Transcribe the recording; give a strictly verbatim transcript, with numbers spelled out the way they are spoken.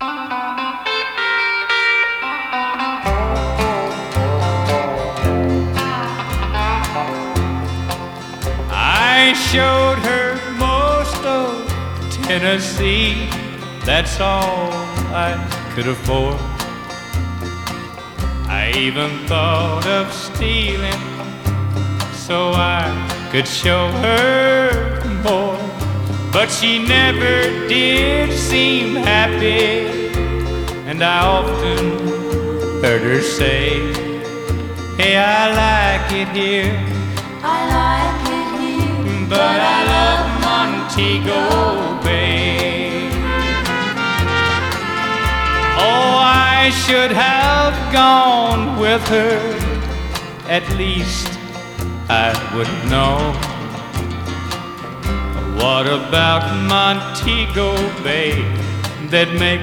I showed her most of Tennessee, that's all I could afford. I even thought of stealing so I could show her more. But she never did seem happy, and I often heard her say, hey, I like it here, I like it here, but I love Montego Bay. Oh, I should have gone with her, at least I would know. What about Montego Bay that make